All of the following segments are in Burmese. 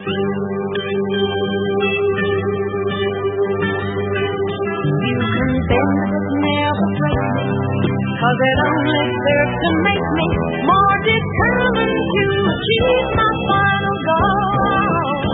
You can bend but never break me, 'cause it only serves to make me more determined to achieve my final goal.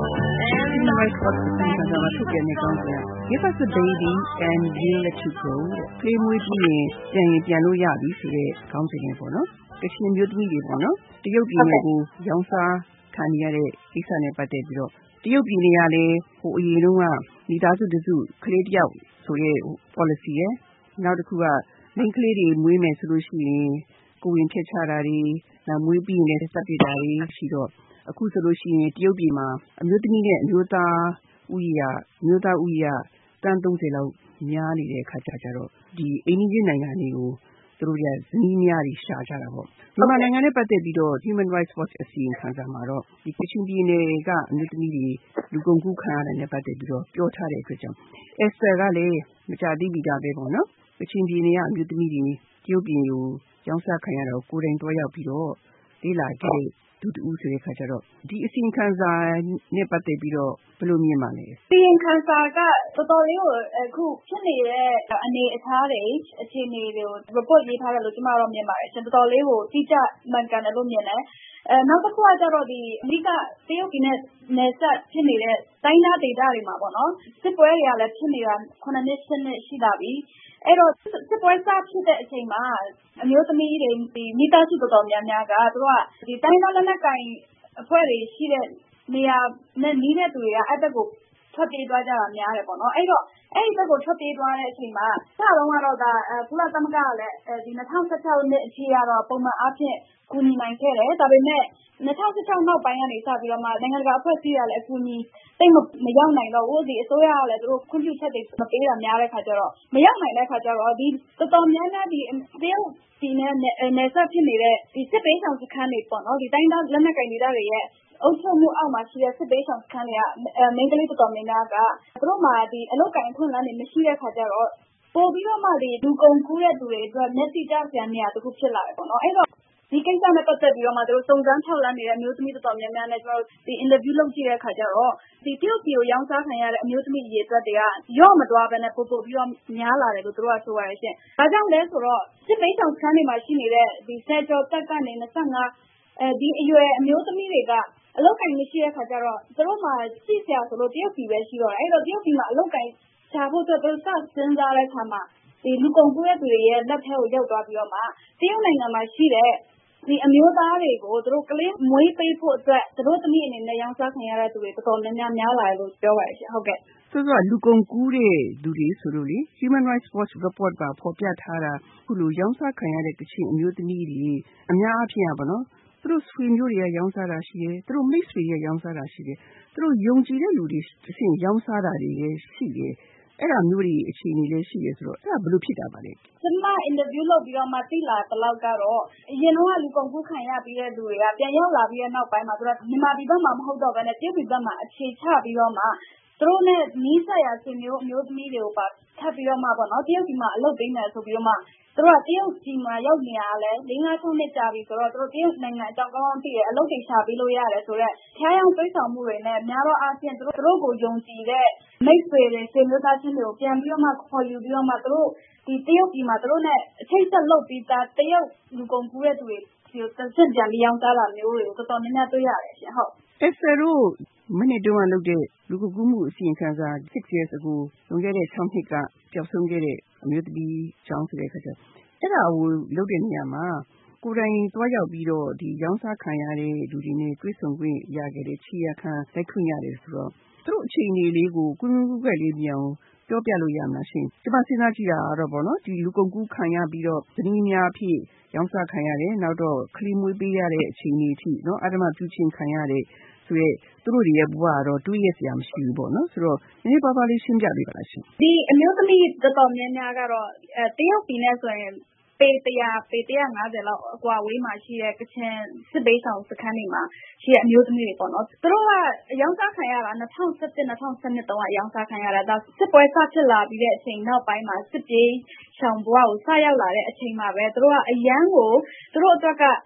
Human Rights Watch အစီရင်ခံစာမှာထုတ်ပြန်တဲ့ကောင်းစဉ်က Give us a baby and we'll let you go တဲ့။ ကလေးမွေးပြီးရင်ပြန်လို့ရပြီဆိုတဲ့ကောင်းစဉ်လေးပေါ့နော်။ကချင်မျိုးသမီးတွေပေါ့နော်။တရုတ်ပြည်နယ်ကိုရောင်းစားခံနေရတဲ့ကိစ္စနဲ့ပတ်သက်ပြီးတော့တရုတ်ပြည်နယ်ကလည်းအရင်တုန်းကမိသားစုတစုကလေးတစ်ယောက်ဆိုတဲ့ policy ရယ်နောက်တစ်ခုကမိန်းကလေးတွေမွေးမယ်ဆိုလို့ရှိရင်ကိုယ်ဝင်ဖျက်ချတာတွေနောက်မွေးပြီးရင်လည်းသတ်ပစ်တာတွေရှိတော့အခုဆိုလို့ရှိရင်တရုတ်ပြည်မှာအမျိုးသမီးနဲ့အမျိုးသားဥယျာတန်း30လောက်များနေတဲ့အခါကျတော့ဒီအိန္ဒိယနိုင်ငံတွေကိုသူတို့ကဇနီးများတွေရှာကြတာပေါ့မြန်မာနိုင်ငံနဲ့ပတ်သက်ပြီးတော့ Human Rights Watch အစီရင်ခံစာမှာတော့ဒီကချင်ပြည်နယ်ကအမျိုးသမီးတွေလူကုန်ကူးခံရတာနဲ့ပတ်သက်ပြီးတော့ပြောထားတဲ့အတွက်ကြောင့် Esther ကလည်းမကြသေးပြီပဲပေါ့နော်ကချင်ပြည်နယ်ကအမျိုးသမီးတွေတရုတ်ပြည်ကိုရောင်းစားခံရတော့ကိုယ်တိုင်တွားရောက်ပြီးတော့လေ့လာခဲ့သူတူဆိုတဲ့ခါကျတော့ဒီအစီရင်ခံစာနဲ့ပတ်သက်ပြီးတော့ဘယ်လိုမြင်ပါလဲအစီရင်ခံစာကတော်တော်လေးကိုအခုဖြစ်နေတဲ့အနေအထားတွေအခြေအနေတွေကို report ရေးထားတယ်လို့ကျမတို့မြင်ပါတယ်တော်တော်လေးကိုတိကျမှန်ကန်တယ်လို့မြင်တယ်နောက်တစ်ခုကကျတော့ဒီအဓိကတရုတ်ပြည်နဲ့နယ်စပ်ဖြစ်နေတဲ့တိုင်းဒေသတွေမှာပေါ့နော်စစ်ပွဲတွေကလည်းဖြစ်နေတာ9နှစ်10နှစ်ရှိလာပြီအဲ့တော့စစ်ပွဲစဖြစ်တဲ့အချိန်မှာအမျိုးသမီးတွေဒီမိသားစုတော်တော်များများကသူတို့ကဒီတိုင်းဒေသလက်နက်ကင်အဖွဲ့တွေရှိတဲ့နေရာနဲ့နီးတဲ့သူတွေကအဲ့ဘက်ကိုထွက်ပြေးသွားကြတာများတယ်ပေါ့နော်အဲ့တော့အဲ့ဒီဘက်ကိုထွက်ပြေးသွားတဲ့အချိန်မှာစတော့ကတော့ဒါကုလသမဂ္ဂကလည်းဒီ2016နှစ်အထိကတော့ပုံမှန်အားဖြင့်ကူညီနိုင်ခဲ့တယ်ဒါပေမဲ့2016နောက်ပိုင်းကနေစပြီးတော့မှနိုင်ငံတကာအဖွဲ့အစည်းတွေကလည်းအကူအညီတိတ်မရောက်နိုင်တော့ဘူးဒီအစိုးရကလည်းသူတို့ခွင့်ပြုချက်တွေမပေးတာများတဲ့ခါကျတော့မရောက်နိုင်တဲ့ခါကျတော့ဒီတော်တော်များများဒီတရုတ်ဒီနယ်စပ်ဖြစ်နေတဲ့ဒီစစ်ပေးဆောင်စခန်းတွေပေါ့နော်ဒီတိုင်းလက်နက်ကင်ဒေသတွေရဲ့အုပ်ချုပ်မှုအောက်မှာရှိတဲ့စစ်ပေးဆောင်စခန်းတွေကမိန်းကလေးတော်တော်များများကသူတို့မှာဒီအလုပ်ကိုင်အခွင့်အလမ်းတွေမရှိတဲ့ခါကျတော့ပို့ပြီးတော့မှဒီလူကုန်ကူးတဲ့သူတွေအတွက်မျက်စိကျစရာနေရာတစ်ခုဖြစ်လာတယ်ပေါ့နော်အဲ့တော့ဒီကိစ္စနဲ့ပတ်သက်ပြီးတော့မှသူတို့စုံစမ်းထောက်လှမ်းနေတဲ့အမျိုးသမီးတော်တော်များများနဲ့ကျွန်တော်တို့ဒီ interview လုပ်ကြည့်တဲ့အခါကျတော့ဒီတရုတ်ပြည်ကိုရောင်းစားခံရတဲ့အမျိုးသမီးတွေအတွက်တွေကရော့မသွားဘဲနဲ့ပို့ပြီးတော့များလာတယ်လို့သူတို့ကဆိုရရှင်။ဒါကြောင့်လဲဆိုတော့စစ်ပေးဆောင်စခန်းတွေမှာရှိနေတဲ့ဒီဆယ်ကျော်တက်ကနေ25ဒီအရွယ်အမျိုးသမီးတွေကအလုပ်ကိုင်မရှိတဲ့ခါကျတော့သူတို့မှရှိစရာဆိုလို့တရုတ်ပြည်ပဲရှိတော့တယ်။အဲ့တော့တရုတ်ပြည်မှာအလုပ်ကိုင်ရှာဖို့အတွက်သူစစဉ်းစားတဲ့အခါမှာဒီလူကုန်ကူးတဲ့သူတွေရဲ့လက်ထဲကိုရောက်သွားပြီးတော့မှတရုတ်နိုင်ငံမှာရှိတဲ့ဒီအမျိုးသားတွေကိုသူတို့ကလေးမွေးပေးဖို့အတွက်သူတို့သမီးအနေနဲ့ရောင်းစားခံရတဲ့သူတွေတော်တော်များလာတယ်လို့ပြောပါရစေဟုတ်ကဲ့ဆိုတော့လူကုန်ကူးတဲ့လူတွေဆိုလို့လေ Human Rights Watch report ကဖော်ပြထားတာခုလိုရောင်းစားခံရတဲ့ကချင်အမျိုးသမီးတွေအများအားဖြင့်ပါနော်သူတို့ဆွေမျိုးတွေကရောင်းစားတာရှိတယ်သူတို့မိတ်ဆွေတွေကရောင်းစားတာရှိတယ်သူတို့ယုံကြည်တဲ့လူတွေတစ်ဆင့်ရောင်းစားတာတွေရှိတယ်အဲ့ဒါမျိုးတွေအခြေအနေလေးရှိရဆိုတော့အဲ့ဒါဘယ်လိုဖြစ်တာပါလဲကျွန်မ interview လုပ်ပြီးတော့မှသိလာတဲ့လောက်ကတော့အရင်တော့လူကုန်ကူးခံရပြီးတဲ့လူတွေကပြန်ရောက်လာပြီးတဲ့နောက်ပိုင်းမှာသူတို့မြန်မာပြည်ဘက်မှာမဟုတ်တော့ဘဲနဲ့တရုတ်ပြည်ဘက်မှာအခြေချပြီးတော့မှသူတို့နဲ့နီးစပ်ရာဆွေမျိုးအမျိုးသမီးတွေကိုပါထပ်ပြီးတော့မှပေါ့နော်တရုတ်ပြည်မှာအလုပ်ပေးမယ်ဆိုပြီးတော့မှသူတို့ကတရုတ်ပြည်မှာရောက်နေရလဲ4-5 နှစ်ကြာပြီဆိုတော့သူတို့တရုတ်နိုင်ငံအကြောင်းကောင်းသိတယ်အလုပ်တွေရှာပေးလို့ရတယ်ဆိုတော့ဖျားယောင်းသွေးဆောင်မှုတွေနဲ့များတော့အားဖြင့်သူတို့ကိုယုံကြည်တဲ့မိတ်ဆွေတွေဆွေမျိုးသားချင်းတွေကိုပြန်ပြီးတော့မှခေါ်ယူပြီးတော့မှသူတို့ဒီတရုတ်ပြည်မှာသူတို့နဲ့အချိတ်ဆက်လုပ်ပြီးသားတရုတ်လူကုန်ကူးတဲ့သူတွေဒီတစ်ဆင့်ပြန်ပြီးရောင်းစားတာမျိုးတွေကိုတော်တော်များများတွေ့ရတယ်ရှင်ဟုတ် Esther တို့မနေ့တုန်းကလုပ်တဲ့လူကုန်ကူးမှုအစီရင်ခံစာ6 years ago လွန်ခဲ့တဲ့6နှစ်ကပျောက်ဆုံးခဲ့တဲ့အမျိုးသမီးချောင်းဆိုတဲ့ခါကျအဲ့ဒါကိုလုပ်တဲ့နေရာမှာကိုယ်တိုင်သွားရောက်ပြီးတော့ဒီရောင်းစားခံရတဲ့လူတွေနဲ့တွေ့ဆုံခွင့်ရခဲ့တဲ့ခြေရခံလက်ခွင့်ရတယ်ဆိုတော့သူတို့အခြေအနေလေးကိုကွန်းကွန်းကွက်လေးပြောင်းပြောပြလို့ရမှာရှင်ဒီမှာစဉ်းစားကြည့်တာတော့ဗောနော်ဒီလူကုန်ကူးခံရပြီးတော့ဇနီးများအဖြစ်ရောင်းစားခံရတယ်နောက်တော့ကလေးမွေးပေးရတဲ့အခြေအနေအထိနော်အဓမ္မပြုချင်းခံရတဲ့ဆိုရဲသူတို့တွေရဲ့ဘဝကတော့တွေးရစရာမရှိဘူးပေါ့နော်ဆိုတော့နည်းပါးပါးလေးရှင်းပြပေးပါလားရှင်ဒီအမျိုးသမီးတော်တော်များများကတော့တရုတ်ပြည်နဲ့ဆိုရင်ပေ100ပေ150လောက်အကွာဝေးမှာရှိတဲ့ကချင်စစ်ပေးဆောင်စခန်းတွေမှာရှိတဲ့အမျိုးသမီးတွေပေါ့နော်သူတို့ကရောင်းစားခံရတာ2017 2012တုန်းကရောင်းစားခံရတာဒါစစ်ပွဲစဖြစ်လာပြီးတဲ့အချိန်နောက်ပိုင်းမှာစစ်ပြေးရှောင်ဘဝကိုစရောက်လာတဲ့အချိန်မှာပဲသူတို့ကအရန်ကိုသူတို့အတွက်က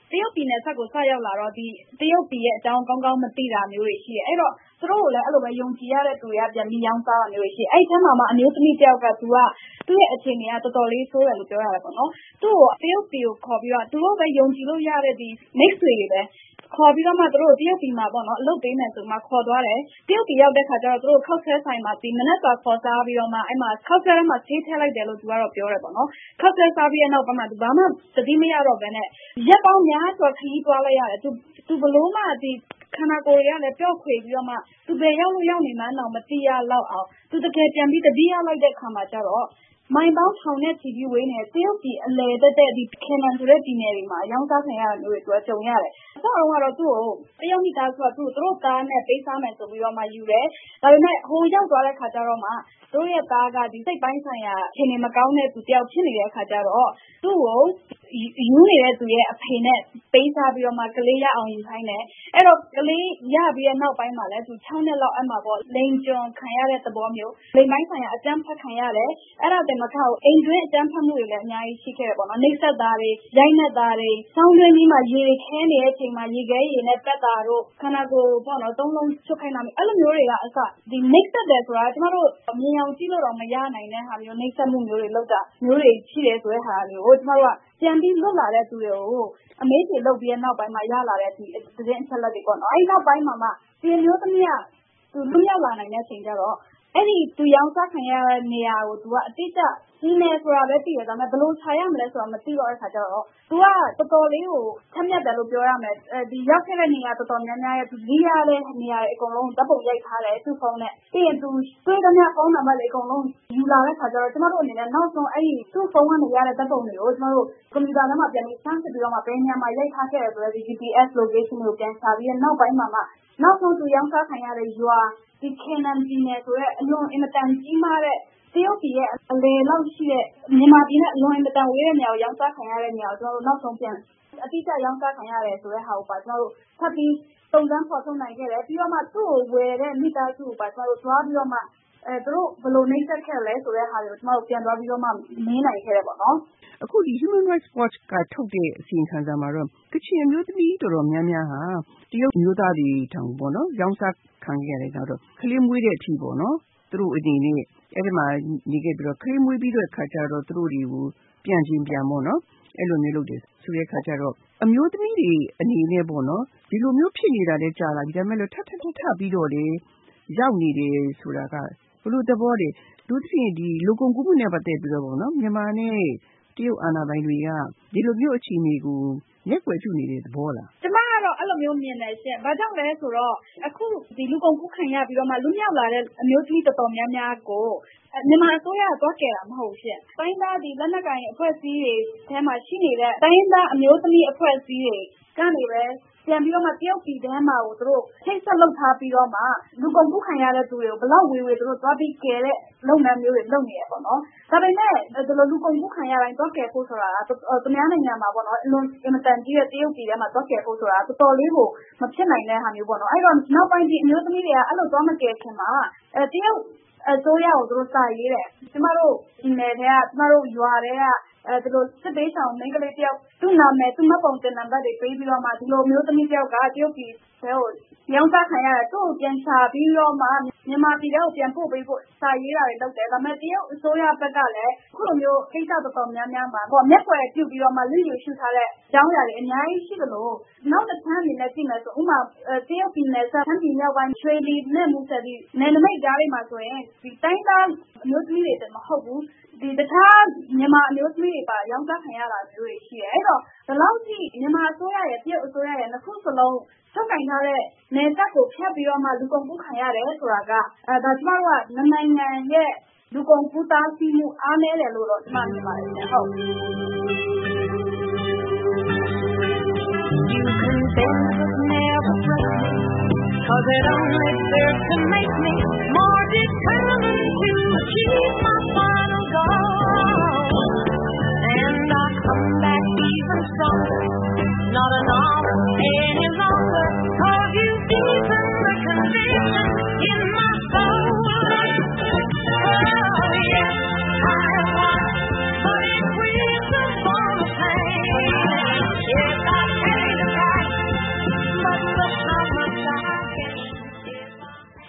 တရုတ်ပြည်နယ်ဆက်ကိုစရောက်လာတော့ဒီတရုတ်ပြည်ရဲ့အကြောင်းကောင်းကောင်းမသိတာမျိုးတွေရှိတယ်အဲ့တော့သူတို့ကိုလည်းအဲ့လိုပဲယုံကြည်ရတဲ့သူတွေကပြန်ပြီးရောင်းစားတာမျိုးတွေရှိအဲ့ထဲမှာအမျိုးသမီးတယောက်ကသူကသူ့ရဲ့အခြေအနေကတော်တော်လေးဆိုးတယ်လို့ပြောရတယ်ပေါ့နော်သူ့ကိုတရုတ်ပြည်ကိုခေါ်ပြီးတော့သူတို့ပဲယုံကြည်လို့ရတဲ့ဒီ mix တွေပဲခေါ်ပြီးတော့မှသူတို့တရုတ်ပြည်မှာပေါ့နော်အလုပ်ပေးမယ်ဆိုမှခေါ်သွားတယ်တရုတ်ပြည်ရောက်တဲ့ခါကျတော့သူတို့ခောက်ဆဲဆိုင်မှာဒီမနက်စာခေါ်စားပြီးတော့မှအဲ့မှာခောက်ဆဲထဲမှာဆေးထည့်လိုက်တယ်လို့သူကတော့ပြောတယ်ပေါ့နော်ခောက်ဆဲစားပြီးတဲ့နောက်ပိုင်းမှာသူဘာမှသတိမရတော့ဘဲနဲ့ရက်ပေါင်းများစွာခရီးသွားလိုက်ရတယ်သူဘလို့မှဒီခန္ဓာကိုယ်တွေကလည်းပျော့ခွေပြီးတော့မှသူဘယ်ရောက်လို့ရောက်နေမှန်းတော့မသိရတော့အောင်သူတကယ်ပြန်ပြီးတတိယလိုက်တဲ့ခါမှာကျတော့မိုင်ပေါင်းထောင်နဲ့ချီပြီးဝေးနေတရုတ်ပြည်အလယ်တက်ဒီခေနန်ဆိုတဲ့ပြည်နယ်တွေမှာရောင်းစားခံရတာမျိုးတွေသူကကြုံရတယ်။အစတော့ကတော့သူ့ကိုတရုတ်မိသားစုကသူ့တို့သားနဲ့ပေးစားမယ်ဆိုပြီးတော့မှယူတယ်။ဒါပေမဲ့ဟိုရောက်သွားတဲ့ခါကျတော့မှတို့ရဲ့သားကဒီစိတ်ပိုင်းဆိုင်ရာအခြေအနေမကောင်းတဲ့သူတယောက်ဖြစ်နေတဲ့အခါကျတော့သူ့ကိုယူနေတဲ့သူရဲ့အဖေနဲ့ပေးစားပြီးတော့မှကလေးရအောင်ယူခိုင်းတယ်။အဲ့တော့ကလေးရပြီးတဲ့နောက်ပိုင်းမှာလည်းသူ6နှစ်လောက်အမှပေါ့လိန်ကျွံခံရတဲ့သဘောမျိုးလိန်ပိုင်းဆိုင်ရာအကြမ်းဖက်ခံရတယ်။အဲ့ဒါတည်းမကဘူးအိမ်တွင်းအကြမ်းဖက်မှုတွေလည်းအများကြီးရှိခဲ့တယ်ပေါ့နော်။နှိပ်စက်တာတွေရိုက်နှက်တာတွေစောင်းတွင်းကြီးမှာရေခဲနေတဲ့အချိန်မှာရေခဲရေနဲ့တက်တာတို့ခန္ဓာကိုယ်ပေါ့နော်သုံးလုံးချွတ်ခိုင်းတာမျိုးအဲ့လိုမျိုးတွေကအစဒီနှိပ်စက်တယ်ဆိုတာကျမတို့မြင်အောင်ကြည့်လို့တော့မရနိုင်တဲ့ဟာမျိုးနှိပ်စက်မှုမျိုးတွေလုပ်တာမျိုးတွေရှိတယ်ဆိုတဲ့ဟာမျိုးကိုကျမတို့ကပြန်ပြီးလွတ်လာတဲ့သူတွေကိုအမေးတွေလုပ်ပြီးတဲ့နောက်ပိုင်းမှာရလာတဲ့ဒီသတင်းအချက်လက်တွေပေါ့နော်အဲ့နောက်ပိုင်းမှာဒီမျိုးသမီးကသူလွတ်ရောက်လာနိုင်တဲ့အချိန်ကျတော့အဲ့ဒီသူရောင်းစားခံရတဲ့နေရာကိုသူကအတိအကျဒီနယ်ဆိုတာပဲသိရဒါပေမဲ့ဘယ်လိုခြာရမလဲဆိုတာမသိတော့တဲ့ခါကျတော့သူကတော်တော်လေးကိုချက်မြတ်တယ်လို့ပြောရမယ်ဒီရောက်ခဲ့တဲ့နေရာတော်တော်များများရဲ့သူလေးရတဲ့နေရာတွေအကုန်လုံးဓာတ်ပုံရိုက်ထားတယ်သူ့ဖုန်းနဲ့ပြီးရင်သူတွေ့တဲ့ဖုန်းနံပါတ်တွေအကုန်လုံးယူလာတဲ့ခါကျတော့ကျမတို့အနေနဲ့နောက်ဆုံးအဲ့ဒီသူ့ဖုန်းကနေရတဲ့ဓာတ်ပုံတွေကိုကျမတို့ကွန်ပျူတာထဲမှာပြန်ပြီးစမ်းစစ်ပြီးတော့မှဘယ်နေရာမှာရိုက်ထားခဲ့တယ်ဆိုတဲ့ဒီ GPS location ကိုပြန်ရှာပြီးနောက်ပိုင်းမှာနောက်ဆုံးသူရောင်းစားခံရတဲ့ရွာဒီခေနန်ပြည်နယ်ဆိုတဲ့အလွန်အင်မတန်ကြီးမားတဲ့တရုတ်ပြည်ရဲ့အလယ်လောက်ရှိတဲ့မြန်မာပြည်နဲ့အလွန်အင်မတန်ဝေးတဲ့နေရာကိုရောင်းစားခံရတဲ့နေရာကိုကျွန်တော်တို့နောက်ဆုံးပြန်အတိအကျရောင်းစားခံရတယ်ဆိုတဲ့ဟာကိုကျွန်တော်တို့ဖတ်ပြီးစုံစမ်းဖော်ထုတ်နိုင်ခဲ့တယ်ပြီးတော့မှသူ့ကိုဝယ်တဲ့မိသားစုကိုကျွန်တော်တို့သွားပြီးတော့မှသူတို့ဘယ်လိုနှိမ့်ဆက်ခဲ့လဲဆိုတဲ့ဟာတွေကိုကျွန်တော်တို့ပြန်သွားပြီးတော့မှမင်းနိုင်ခဲ့တယ်ပေါ့နော်အခုဒီ Human Rights Watch ကထုတ်တဲ့အစီရင်ခံစာမှာတော့ကချင်အမျိုးသမီးတော်တော်များများဟာတရုတ်မျိုးသားတွေတောင်ပေါ့နော်ရောင်းစားခံခဲ့ရတဲ့တော့ကလေးမွေးတဲ့အထိပေါ့နော်သူတို့အနေနဲ့အဲ့ဒီမှာနေခဲ့ပြီးတော့ကလေးမွေးပြီးတဲ့ခါကျတော့သူတို့တွေကိုပြန်ချင်းပြန်ပေါ့နော်အဲ့လိုမျိုးလုပ်တယ်ဆိုတဲ့ခါကျတော့အမျိုးသမီးတွေအနေနဲ့ပေါ့နော်ဒီလိုမျိုးဖြစ်နေတာလည်းကြာလာပြီဒါပေမဲ့လို့ထပ်ပြီးတော့လေရောက်နေတယ်ဆိုတာကဘလို့သဘောလဲလူသဖြင့်ဒီလူကုန်ကူးမှုနဲ့ပတ်သက်ပြီးတော့ပေါ့နော်မြန်မာနဲ့တရုတ်အာဏာပိုင်တွေကဒီလိုမျိုးအခြေအနေကိုမျက်ကွယ်ပြုနေတဲ့သဘောလားကျမကတော့အဲ့လိုမျိုးမြင်တယ်ရှင်။ဘာကြောင့်လဲဆိုတော့အခုဒီလူကုန်ကူးခံရပြီးတော့မှလူမြောက်လာတဲ့အမျိုးသမီးတော်တော်များများကိုမြန်မာအစိုးရကသွားကယ်တာမဟုတ်ရှင်။တိုင်းသားဒီလက်နက်ကိုင်အဖွဲ့အစည်းတွေထဲမှာရှိနေတဲ့တိုင်းသားအမျိုးသမီးအဖွဲ့အစည်းတွေကနေပဲပြန်ပြီးတော့မှတရုတ်ပြည်ထဲမှာကိုသူတို့ထိတ်ဆက်လုပ်ထားပြီးတော့မှလူကုန်ကူးခံရတဲ့သူတွေကိုဘလောက်ဝေသူတို့သွားပြီးကယ်တဲ့လုပ်ငန်းမျိုးတွေလုပ်နေရပေါ့နော်။ဒါပေမဲ့ဒီလိုလူကုန်ကူးခံရတိုင်းသွားကယ်ဖို့ဆိုတာကသူများနိုင်ငံမှာပေါ့နော်အလွန်အင်မတန်ကြီးတဲ့တရုတ်ပြည်ထဲမှာသွားကယ်ဖို့ဆိုတာတော်တော်လေးကိုမဖြစ်နိုင်တဲ့ဟာမျိုးပေါ့နော်။အဲ့တော့နောက်ပိုင်းဒီအမျိုးသမီးတွေကအဲ့လိုသွားမကယ်ခင်မှာတရုတ်အစိုးရကိုသူတို့စာရေးတယ်။ကျမတို့ဒီနယ်ထဲကကျမတို့ရွာတွေကဒီလိုစစ်ပေးဆောင်မိန်းကလေးတယောက်သူ့နာမည်သူ့မှတ်ပုံတင်နံပါတ်တွေပေးပြီးတော့မှဒီလိုမျိုးသမီးတယောက်ကတရုတ်ပြည်ထဲကိုရောင်းစားခံရတယ်သူ့ကိုပြန်ချပြီးတော့မှမြန်မာပြည်ထဲကိုပြန်ပို့ပေးဖို့စာရေးတာတွေလုပ်တယ်ဒါပေမဲ့တရုတ်အစိုးရဘက်ကလည်းခုလိုမျိုးကိစ္စတော်တော်များများမှာမျက်ကွယ်ပြုပြီးတော့မှလူယူရှုထားတဲ့အကြောင်းအရာတွေအများကြီးရှိတယ်လို့နောက်တစ်ခါအနေနဲ့ကြည့်မယ်ဆိုဥမာတရုတ်ပြည်နယ်ဆက်ပြည်မြောက်ပိုင်းချွေလီနဲ့မူဆယ်ဒီနယ်နိမိတ်ကြားတွေမှာဆိုရင်ဒီတိုင်းသားအမျိုးသမီးတွေတည်းမဟုတ်ဘူးဒီတခြားမြန်မာအမျိုးသမီးတွေပါရောင်းစားခံရတာမျိုးတွေရှိတယ်အဲ့တော့ဒီလောက်ကြီးမြန်မာအစိုးရရဲ့တရုတ်အစိုးရရဲ့နှစ်ခုစလုံးထုတ်ကင်ထားတဲ့နယ်စပ်ကိုဖြတ်ပြီးတော့မှလူကုန်ကူးခံရတယ်ဆိုတာကဒါကျမတို့ကနိုင်ငံရဲ့လူကုန်ကူးတားဆီးမှုအားနည်းတယ်လို့တော့ကျမမြင်ပါတယ်ရှင်ဟုတ် You can bend but never break me, 'cause it only serves to make me more determined to achieve my final goal. And I come back even stronger, not an hour any longer, 'cause you deepen the conviction.